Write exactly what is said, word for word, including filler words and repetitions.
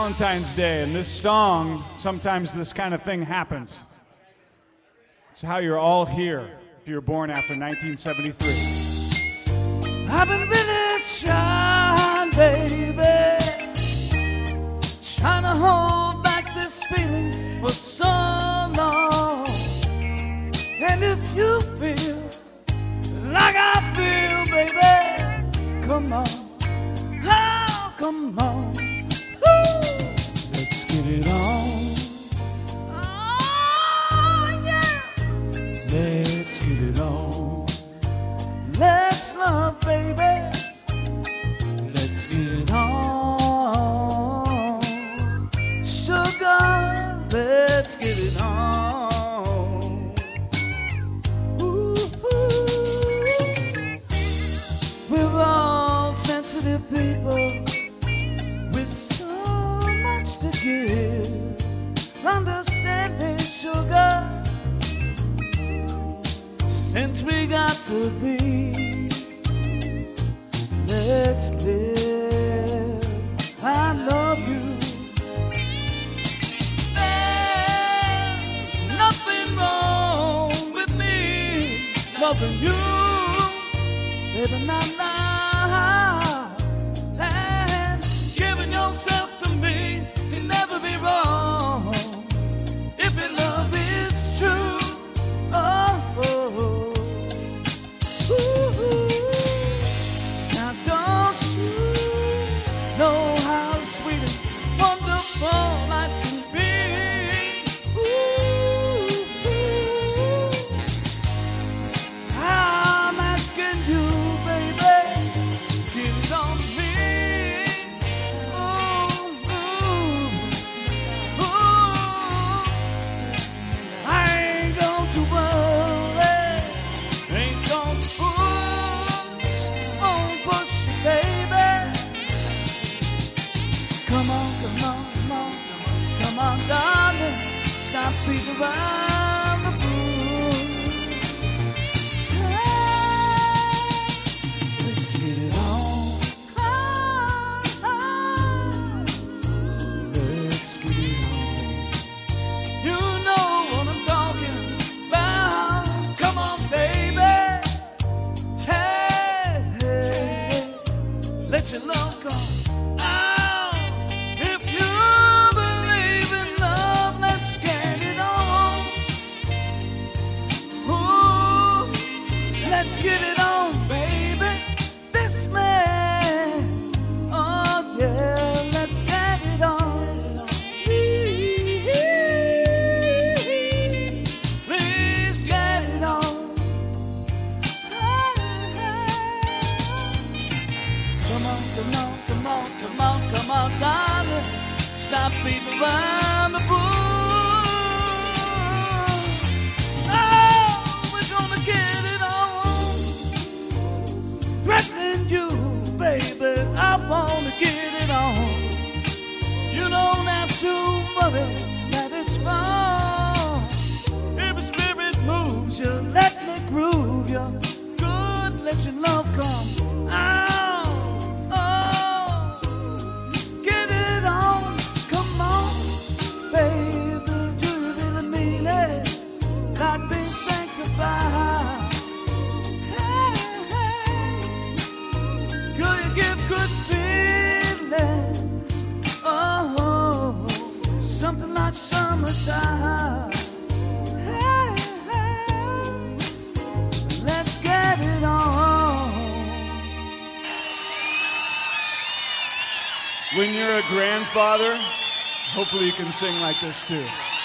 Valentine's Day, and this song, sometimes this kind of thing happens. It's how you're all here if you were born after nineteen seventy-three. I've been really trying, baby, trying to hold back this feeling for so long. And if you feel like I feel, baby, come on, oh, come on. Let's get it on. Oh, yeah. Let's get it on. Let's love, baby. Let's get it on. Sugar, let's get it on. Ooh, we're all sensitive people with so much to give. Understand me, sugar, since we got to be. Let's live. I love you. There's nothing wrong with me loving you, baby, not now. And giving yourself to me can never be wrong if your love is true. Oh, oh, ooh. Now don't you know how sweet and wonderful life can be? Ooh, I'm asking you, baby, get it on me. Ooh, ooh, ooh. I ain't going to worry, ain't gonna push, won't push you, baby. Come on, come on, come on, come on, darling, stop beating around the bush. Let's get it on. Let's get it on. You know what I'm talking about. Come on, baby. Hey, hey, let your love come out. If you believe in love, let's get it on. Ooh, let's get it on, baby. This man, oh yeah, let's get it on. Please get it on. Come on, come on, come on, come on, come on, darling. Stop beating around the bush. Oh, we're gonna get it on. Threatening you, baby, I wanna get it on. You don't have to worry that it's wrong. Every spirit moves you, let me groove you. Good, let your love come out. Oh, get it on. Come on, baby, do you really mean it? God be sanctified. Hey, hey. Girl, you give good feelings. Oh, something like summertime. Hey, hey. Let's get it on. When you're a grandfather, hopefully you can sing like this too.